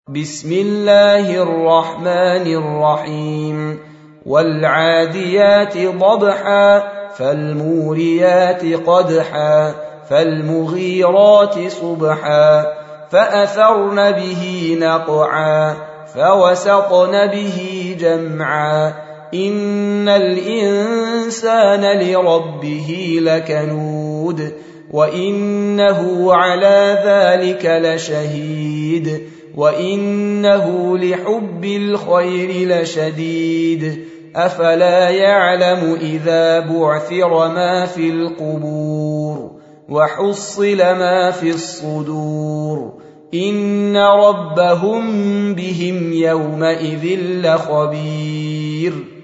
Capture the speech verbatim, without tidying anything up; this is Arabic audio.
بسم الله الرحمن الرحيم والعاديات ضبحا فالموريات قدحا فالمغيرات صبحا فأثرن به نقعا فوسطن به جمعا إن الإنسان لربه لكنود وإنه على ذلك لشهيد وإنه لحب الخير لشديد أفلا يعلم إذا بعثر ما في القبور وحصل ما في الصدور إن ربهم بهم يومئذ لخبير